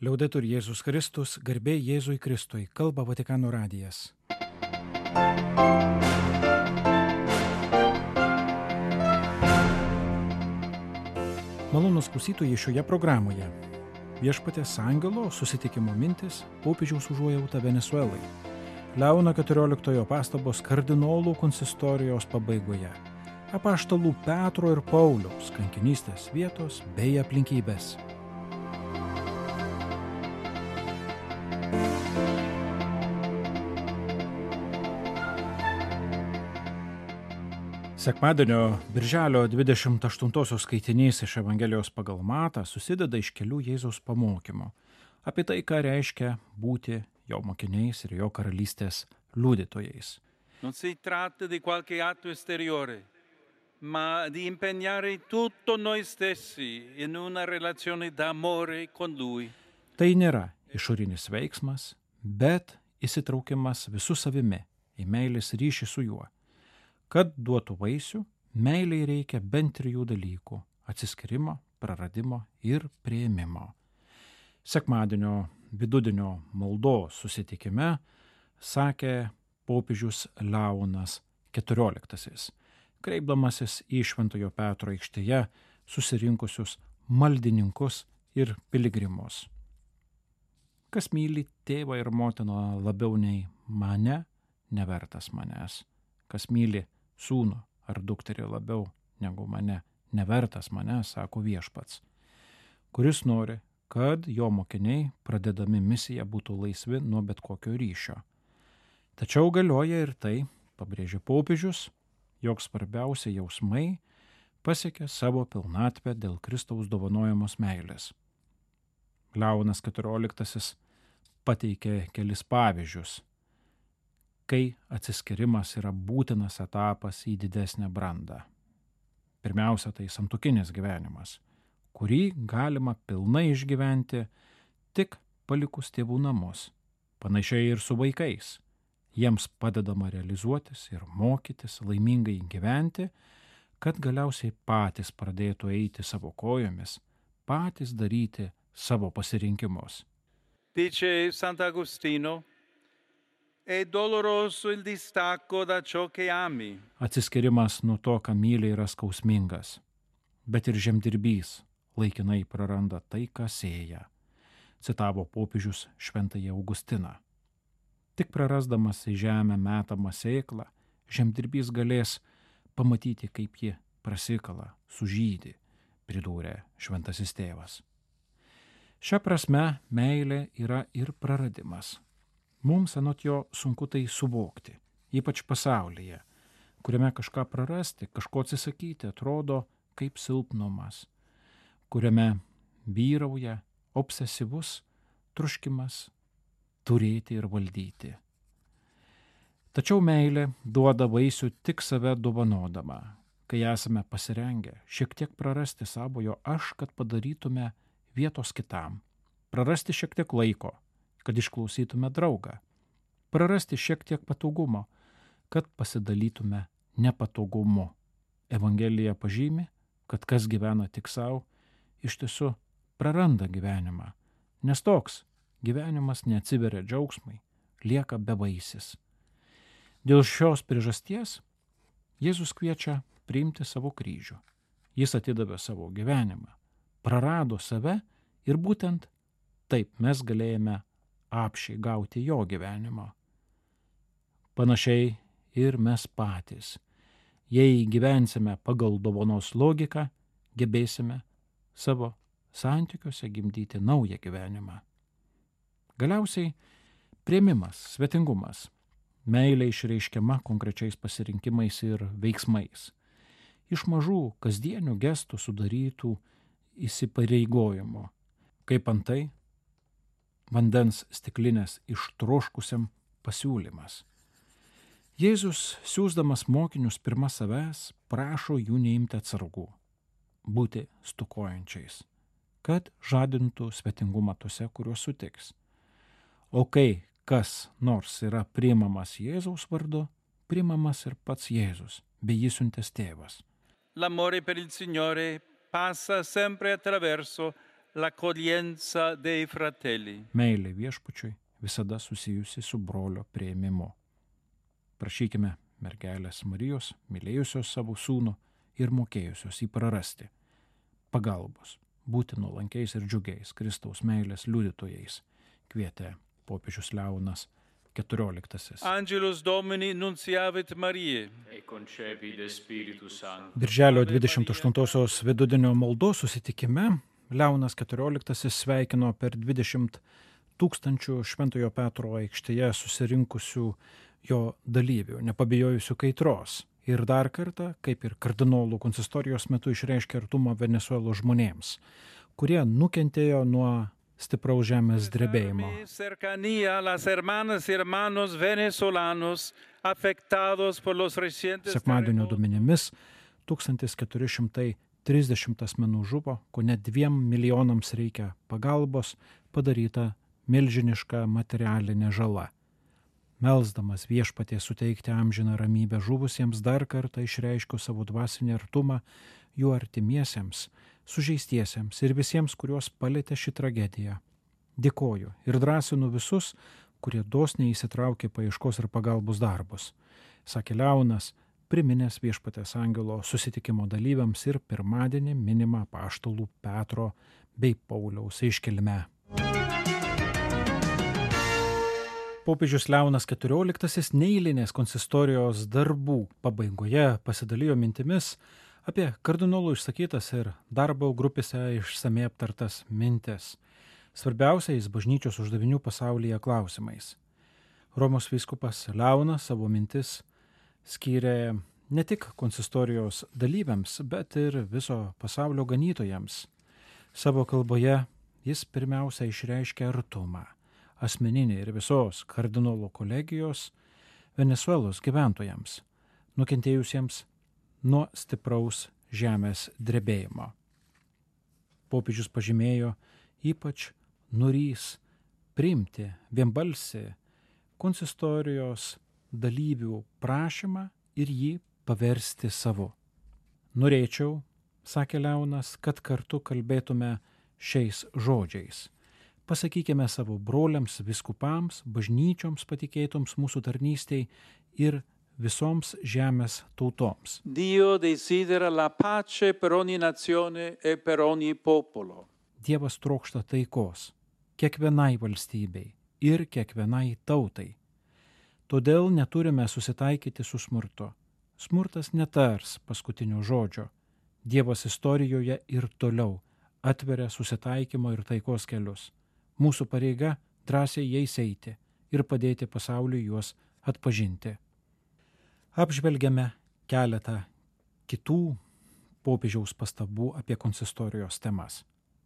Liaudetur Jėzus Kristus, garbė Jėzui Kristui, kalba Vatikano radijas. Malonūs klausytojai šioje programoje. Viešpaties angelo susitikimo mintis, popiežiaus užuojauta Venesuelai. Leono XIV pastabos kardinolų konsistorijos pabaigoje. Apaštalų Petro ir Pauliaus kankinystės vietos bei aplinkybės. Sekmadienio birželio 28 skaitinys iš Evangelijos pagal Matą susideda iš kelių Jėzaus pamokymų apie tai, ką reiškia būti jo mokiniais ir jo karalystės liudytojais. Non si tratta di qualche atto esteriore, ma di impegnare tutto noi stessi in una relazione d'amore con Lui. Tai nėra išorinis veiksmas, bet įsitraukimas visų savimi į meilės ryšį su juo. Kad duotų vaisių, meiliai reikia bent 3 dalykų – atsiskyrimo, praradimo ir priėmimo. Sekmadienio vidudienio maldos susitikime sakė popiežius Leonas XIV, kreipdamasis į Šventojo Petro aikštėje susirinkusius maldininkus ir piligrimus. Kas myli tėvą ir motiną labiau nei mane, nevertas manęs. Kas myli sūnų ar dukterį labiau negu mane, nevertas mane, sako viešpats, kuris nori, kad jo mokiniai, pradedami misiją, būtų laisvi nuo bet kokio ryšio. Tačiau galioja ir tai, pabrėžia popiežius, jog svarbiausia jausmai pasiekia savo pilnatvę dėl Kristaus dovanojamos meilės. Leonas XIV pateikė kelis pavyzdžius, kai atsiskyrimas yra būtinas etapas į didesnę brandą. Pirmiausia, tai santuokinis gyvenimas, kurį galima pilnai išgyventi tik palikus tėvų namus. Panašiai ir su vaikais. Jiems padedama realizuotis ir mokytis laimingai gyventi, kad galiausiai patys pradėtų eiti savo kojomis, patys daryti savo pasirinkimus. Dice Sant'Agostino, è doloroso il distacco da ciò che ami. Atsiskyrimas nuo to, ką myli, yra skausmingas, bet ir žemdirbys laikinai praranda tai, ką sėja, citavo popiežius Šventąjį Augustiną. Tik prarasdamas į žemę metamą sėklą, žemdirbys galės pamatyti, kaip ji prasikala, sužydi, pridūrė Šventasis Tėvas. Šia prasme, meilė yra ir praradimas. Mums anot jo sunku tai suvokti, ypač pasaulyje, kuriame kažką prarasti, kažko atsisakyti atrodo kaip silpnumas, kuriame vyrauja obsesyvus troškimas turėti ir valdyti. Tačiau meilė duoda vaisių tik save dovanodama, kai esame pasirengę šiek tiek prarasti savojo aš, kad padarytume vietos kitam, prarasti šiek tiek laiko, kad išklausytume draugą, prarasti šiek tiek patogumo, kad pasidalytume nepatogumu. Evangelija pažymi, kad kas gyvena tik savo, iš tiesų praranda gyvenimą, nes toks gyvenimas neatsiveria džiaugsmai, lieka bevaisis. Dėl šios priežasties Jėzus kviečia priimti savo kryžių. Jis atidavė savo gyvenimą, prarado save ir būtent taip mes galėjome apšiai gauti jo gyvenimą. Panašiai ir mes patys. Jei gyvensime pagal dovanos logiką, gebėsime savo santykiuose gimdyti naują gyvenimą. Galiausiai priėmimas, svetingumas, meilė išreiškiama konkrečiais pasirinkimais ir veiksmais. Iš mažų kasdienių gestų sudarytų įsipareigojimų, kaip antai vandens stiklinės ištroškusiam pasiūlymas. Jėzus, siųsdamas mokinius pirma savęs, prašo jų neimti atsargų, būti stokojančiais, kad žadintų svetingumą tose, kuriuos sutiks. O kai kas nors yra priimamas Jėzaus vardu, priimamas ir pats Jėzus, bei jį siuntęs tėvas. L'amore per il Signore passa sempre attraverso l'accoglienza dei fratelli. Meilė viešpačiui visada susijusi su brolio prieimimu. Prašykime mergelės Marijos, mylėjusios savo sūnų ir mokėjusios jį prarasti, pagalbos, būti nuolankiais ir džiugiais Kristaus meilės liudytojais, kvietė popiežius Leonas XIV. Angelus Domini nunciavit Mariae. E concepit Spiritus Sanctus. Birželio 28-osios vidudienio maldos susitikime Leonas XIV sveikino per 20 000 Šventojo Petro aikštėje susirinkusių jo dalyvių, nepabijojusių kaitros. Ir dar kartą, kaip ir kardinolų konsistorijos metu, išreiškė artumą Venesuelos žmonėms, kurie nukentėjo nuo stipraus žemės drebėjimo. Cercanía a las hermanas y hermanos venezolanos afectados por los recientes Sekmadienio terremotos. duomenimis 1430 asmenų žuvo, kone 2 milijonams reikia pagalbos, padaryta milžiniška materialinė žala. Melsdamas viešpatie suteikti amžiną ramybę žuvusiems, dar kartą išreiškiau savo dvasinį artumą jų artimiesiems, sužeistiesiems ir visiems, kuriuos palėtė ši tragedija. Dėkoju ir drąsinu visus, kurie dosniai įsitraukė paieškos ir pagalbos darbus, sakė Leonas, priminęs viešpatės angelo susitikimo dalyviams ir pirmadienį minimą apaštalų Petro bei Pauliaus iškilmę. Popiežius Leonas XIV neeilinės konsistorijos darbų pabaigoje pasidalijo mintimis apie kardinolų išsakytas ir darbo grupėse išsamei aptartas mintis, svarbiausiais bažnyčios uždavinių pasaulyje klausimais. Romos vyskupas Leonas savo mintis skyrė ne tik konsistorijos dalyviams, bet ir viso pasaulio ganytojams. Savo kalboje jis pirmiausia išreiškė artumą asmeninį ir visos kardinolų kolegijos Venesuelos gyventojams, nukentėjusiems nuo stipraus žemės drebėjimo. Popiežius pažymėjo ypač norys priimti vienbalsį konsistorijos dalyvių prašymą ir jį paversti savu. Norėčiau, sakė Leonas, kad kartu kalbėtume šiais žodžiais. Pasakykime savo broliams, viskupams, bažnyčioms patikėtoms mūsų tarnystei ir visoms žemės tautoms. Dio desidera la pace per ogni nazione e per ogni popolo. Dievas trokšta taikos kiekvienai valstybei ir kiekvienai tautai. Todėl neturime susitaikyti su smurtu. Smurtas netars paskutinio žodžio. Dievas istorijoje ir toliau atveria susitaikymo ir taikos kelius. Mūsų pareiga drąsiai jais eiti ir padėti pasauliui juos atpažinti. Apžvelgiame keletą kitų popiežiaus pastabų apie konsistorijos temas.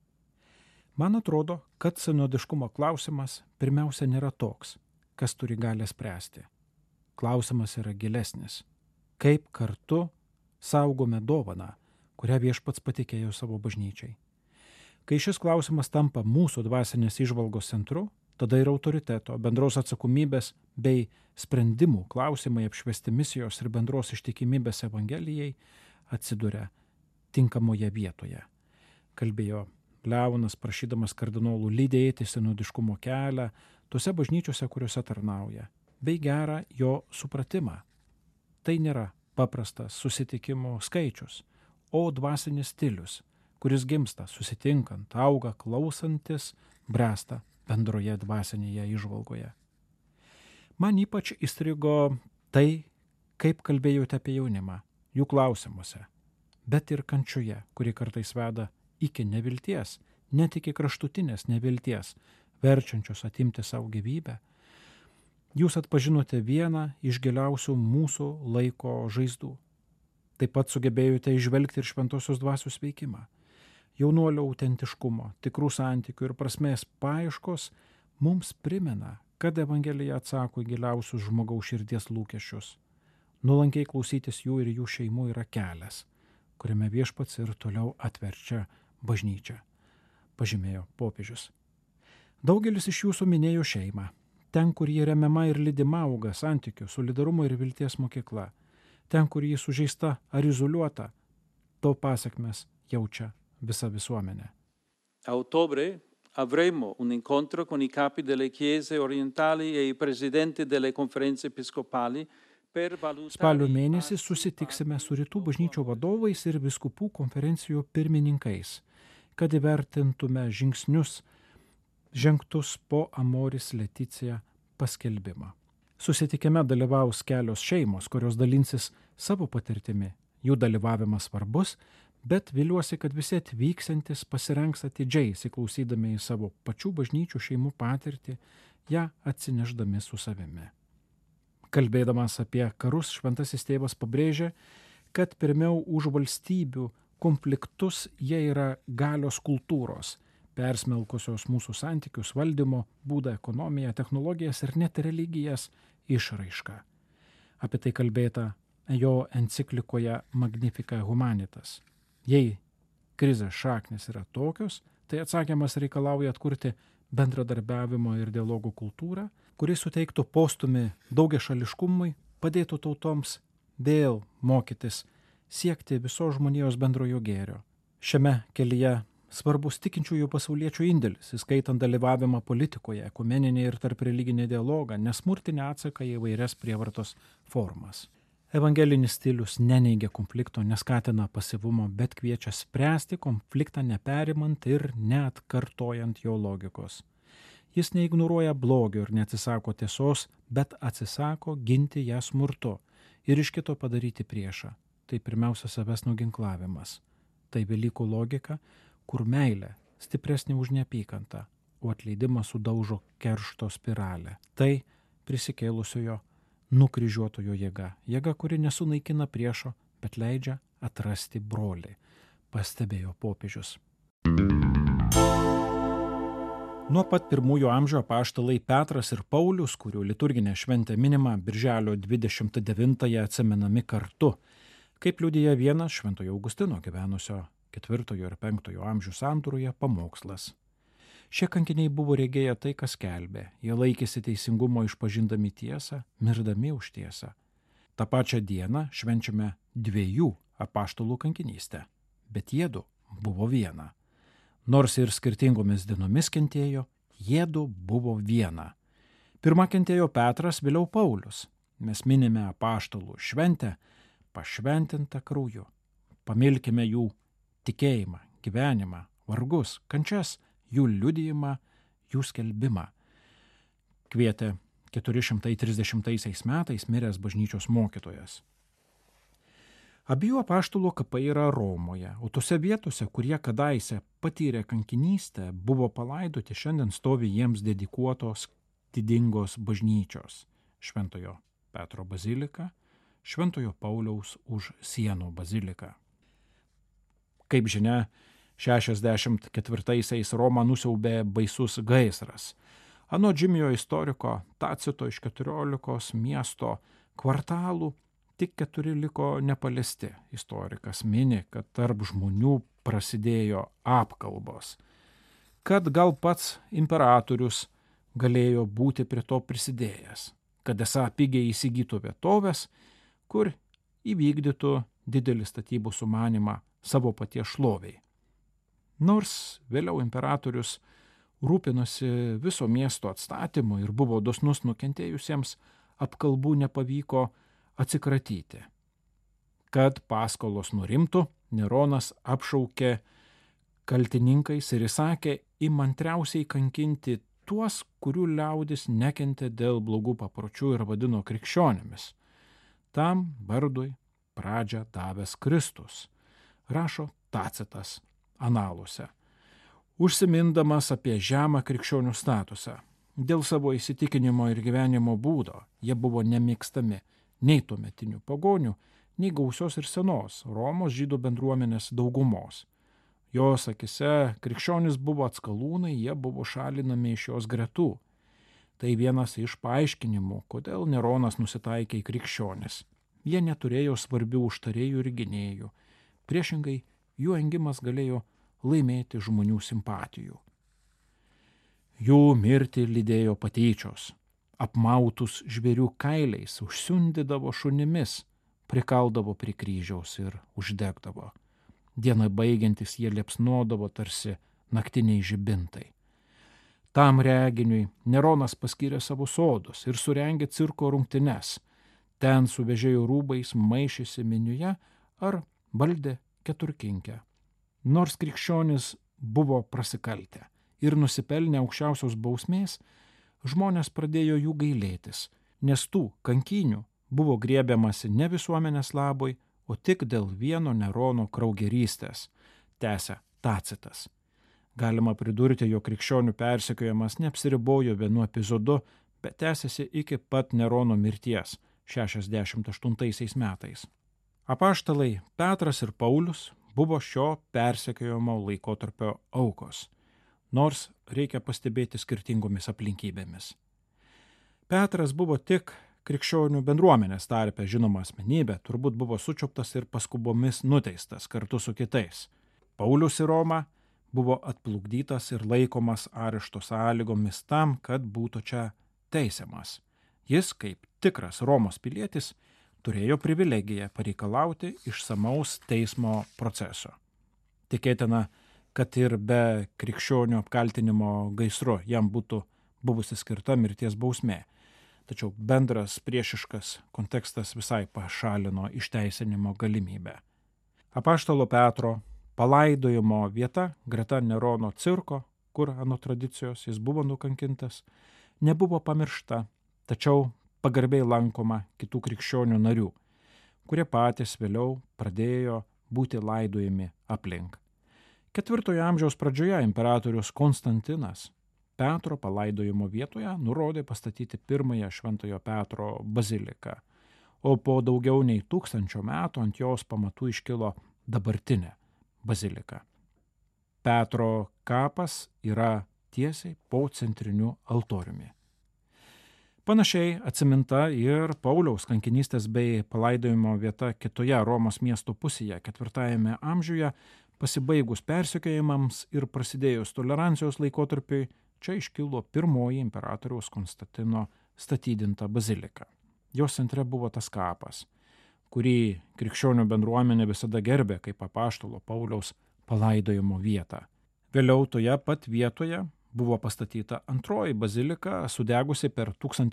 Man atrodo, kad sinodiškumo klausimas pirmiausia nėra toks, kas turi galę spręsti. Klausimas yra gilesnis. Kaip kartu saugome dovaną, kurią viešpats patikėjo savo bažnyčiai. Kai šis klausimas tampa mūsų dvasinės įžvalgos centru, tada ir autoriteto, bendros atsakomybės bei sprendimų klausimai apšviesti misijos ir bendros ištikimybės Evangelijai atsiduria tinkamoje vietoje. Kalbėjo Leonas, prašydamas kardinolų lydėti sinodiškumo kelią tose bažnyčiose, kuriuose tarnauja, bei gerą jo supratimą. Tai nėra paprastas susitikimų skaičius, o dvasinis stilius, kuris gimsta susitinkant, auga klausantis, bręsta bendroje dvasinėje įžvalgoje. Man ypač įstrigo tai, kaip kalbėjote apie jaunimą, jų klausimuose, bet ir kančioje, kuri kartais veda iki nevilties, net iki kraštutinės nevilties, verčiančios atimti savo gyvybę. Jūs atpažinote vieną iš giliausių mūsų laiko žaizdų. Taip pat sugebėjote įžvelgti ir šventosios dvasios veikimą. Jaunuolio autentiškumo, tikrų santykių ir prasmės paieškos mums primena, kad Evangelija atsako į giliausius žmogaus širdies lūkesčius. Nuolankiai klausytis jų ir jų šeimų yra kelias, kuriame viešpats ir toliau atverčia bažnyčią, pažymėjo popiežius. Daugelis iš jūsų minėjo šeimą, ten, kur jie remiama ir lydima auga santykių, solidarumo ir vilties mokykla, ten, kur jie sužeista ar izoliuota, to pasekmes jaučia visa visuomenė. A ottobre avremo un incontro con i capi delle chiese orientali e i presidenti delle conferenze episcopali per valutare. Spalio mėnesį susitiksime su rytų bažnyčių vadovais ir vyskupų konferencijų pirmininkais, kad įvertintume žingsnius žengtus po Amoris Laetitia paskelbimą. Susitikime dalyvaus kelios šeimos, kurios dalinsis savo patirtimi. Jų dalyvavimas svarbus, bet viliuosi, kad visi atvyksiantis pasirengs atidžiai, įsiklausydami į savo pačių bažnyčių šeimų patirtį, ją atsineždami su savimi. Kalbėdamas apie karus, Šventasis Tėvas pabrėžė, kad pirmiau už valstybių konfliktus jie yra galios kultūros, persmelkusios mūsų santykius, valdymo būdą, ekonomiją, technologijas ir net religijas išraišką. Apie tai kalbėta jo enciklikoje Magnificat Humanitas. Jei krizės šaknis yra tokios, tai atsakymas reikalauja atkurti bendradarbiavimo ir dialogų kultūrą, kuris suteiktų postūmį daugiašališkumui, padėtų tautoms vėl mokytis siekti visos žmonijos bendrojo gėrio. Šiame kelyje svarbus tikinčiųjų pasauliečių indėlis, įskaitant dalyvavimą politikoje, ekumeninį ir tarp religinį dialogą, nesmurtinį atsaką į įvairias prievartos formas. Evangelinis stilius neneigia konflikto, neskatina pasyvumo, bet kviečia spręsti konfliktą neperimant ir neatkartojant jo logikos. Jis neignoruoja blogio ir neatsisako tiesos, bet atsisako ginti ją smurtu ir iš kito padaryti priešą. Tai pirmiausia savęs nuginklavimas. Tai Velykų logika, kur meilė stipresnė už neapykantą, o atleidimas sudaužo keršto spiralę. Tai prisikėlusiojo nukryžiuotojo jėga. Jėga, kuri nesunaikina priešo, bet leidžia atrasti brolį, pastebėjo popiežius. Nuo pat pirmųjų amžių apaštalai Petras ir Paulius, kurių liturginė šventė minima birželio 29-ąją, atsimenami kartu, kaip liudija vienas Šventojo Augustino gyvenusio 4 ir 5 amžių sandūroje pamokslas. Šie kankiniai buvo regėję tai, kas skelbė. Jie laikėsi teisingumo išpažindami tiesą, mirdami už tiesą. Ta pačią dieną švenčiame 2 apaštalų kankinystę, bet jiedu buvo viena. Nors ir skirtingomis dienomis kentėjo, jiedu buvo viena. Pirma kentėjo Petras, vėliau Paulius. Mes minime apaštalų šventę, pašventintą krauju. Pamilkime jų tikėjimą, gyvenimą, vargus, kančias, jų liudijimą, jų skelbimą. Kvietė 430 metais miręs bažnyčios mokytojas. Abiejų apaštalų kapai yra Romoje, o tose vietose, kurie kadaise patyrė kankinystę, buvo palaidoti, šiandien stovi jiems dedikuotos didingos bažnyčios. Šventojo Petro bazilika, Šventojo Pauliaus už sienų bazilika. Kaip žinia, 64-aisiais Romą nusiaubė baisus gaisras. Anot žymiojo istoriko Tacito iš 14 miesto kvartalų tik 4 liko nepaliesti. Istorikas mini, kad tarp žmonių prasidėjo apkalbos, kad gal pats imperatorius galėjo būti prie to prisidėjęs, kad esą pigiai įsigytų vietovės, kur įvykdytų didelį statybų sumanimą savo paties šloviai. Nors vėliau imperatorius rūpinosi viso miesto atstatymu ir buvo dosnus nukentėjusiems, apkalbų nepavyko atsikratyti. Kad paskolos nurimtų, Neronas apšaukė kaltininkais ir įsakė įmantriausiai kankinti tuos, kurių liaudis nekentė dėl blogų papročių ir vadino krikščionimis. Tam vardui pradžią davęs Kristus, rašo Tacitas analuose, užsimindamas apie žemą krikščionių statusą. Dėl savo įsitikinimo ir gyvenimo būdo jie buvo nemėgstami nei tuometinių pagonių, nei gausios ir senos Romos žydų bendruomenės daugumos. Jos akise krikščionys buvo atskalūnai, jie buvo šalinami iš jos gretų. Tai vienas iš paaiškinimų, kodėl Neronas nusitaikė į krikščionis. Jie neturėjo svarbių užtarėjų ir gynėjų. Priešingai, jų engimas galėjo laimėti žmonių simpatijų. Jų mirtį lydėjo patyčios. Apmautus žvėrių kailiais užsiundydavo šunimis, prikaldavo prie kryžiaus ir uždegdavo. Dieną baigiantis jie liepsnodavo tarsi naktiniai žibintai. Tam reginiui Neronas paskyrė savo sodus ir surengė cirko rungtynes. Ten su vežėjų rūbais maišėsi minioje ar valdė keturkinkę. Nors krikščionis buvo prasikaltę ir nusipelnę aukščiausios bausmės, žmonės pradėjo jų gailėtis, nes tų kankynių buvo griebiamasi ne visuomenės labui, o tik dėl vieno Nerono kraugerystės, tęsia Tacitas. Galima pridurti, jog krikščionių persekiojimas neapsiribojo vienu epizodu, bet tęsiasi iki pat Nerono mirties 68 metais. Apaštalai Petras ir Paulius buvo šio persekiojimo laikotarpio aukos, nors reikia pastebėti skirtingomis aplinkybėmis. Petras buvo tik krikščionių bendruomenės tarpe žinoma asmenybė, turbūt buvo sučiuptas ir paskubomis nuteistas kartu su kitais. Paulius į Romą buvo atplukdytas ir laikomas arešto sąlygomis tam, kad būtų čia teisiamas. Jis, kaip tikras Romos pilietis, turėjo privilegiją pareikalauti išsamaus teismo proceso. Tikėtina, kad ir be krikščionių apkaltinimo gaisru jam būtų buvusi skirta mirties bausmė. Tačiau bendras priešiškas kontekstas visai pašalino išteisinimo galimybę. Apaštalo Petro palaidojimo vieta greta Nerono cirko, kur anot tradicijos jis buvo nukankintas, nebuvo pamiršta, tačiau pagarbiai lankoma kitų krikščionių narių, kurie patys vėliau pradėjo būti laidojami aplink. 4 amžiaus pradžioje imperatorius Konstantinas Petro palaidojimo vietoje nurodė pastatyti pirmąją Šventojo Petro baziliką, o po daugiau nei 1000 metų ant jos pamatų iškilo dabartinė bazilika. Petro kapas yra tiesiai po centriniu altoriumi. Panašiai atsiminta ir Pauliaus kankinystės bei palaidojimo vieta kitoje Romos miesto pusėje 4 amžiuje, pasibaigus persekiojimams ir prasidėjus tolerancijos laikotarpiui, čia iškilo pirmoji imperatoriaus Konstantino statydinta bazilika. Jos centre buvo tas kapas, kurį krikščionių bendruomenė visada gerbė kaip apaštalo Pauliaus palaidojimo vietą. Vėliau toje pat vietoje buvo pastatyta antroji bazilika, sudegusi per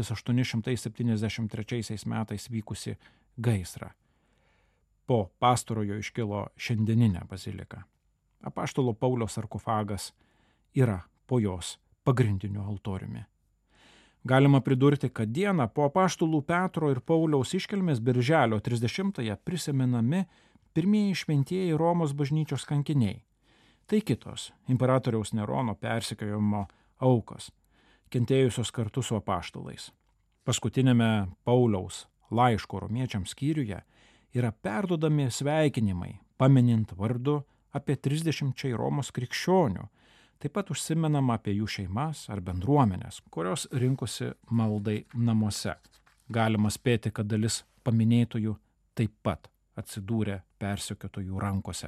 1873 metais vykusi gaisrą. Po pastarojo iškilo šiandieninė bazilika. Apaštalo Pauliaus sarkofagas yra po jos pagrindiniu altoriumi. Galima pridurti, kad dieną po apaštalų Petro ir Pauliaus iškilmės birželio 30-ąją prisimenami pirmieji šventieji Romos bažnyčios kankiniai. Tai kitos imperatoriaus Nerono persekiojimo aukos, kentėjusios kartu su apaštalais. Paskutinėme Pauliaus laiško romiečiams skyriuje yra perduodami sveikinimai, paminint vardu apie 30 Romos krikščionių. Taip pat užsimenama apie jų šeimas ar bendruomenės, kurios rinkosi maldai namuose. Galima spėti, kad dalis paminėtojų taip pat atsidūrė persekiotojų rankose.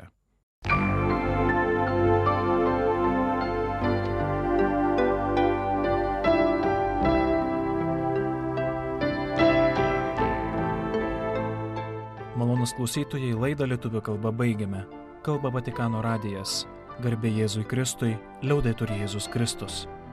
Malonūs klausytojai, laidą lietuvių kalba baigiame. Kalba Vatikano radijas. Garbė Jėzui Kristui, liaudetur Jėzus Kristus.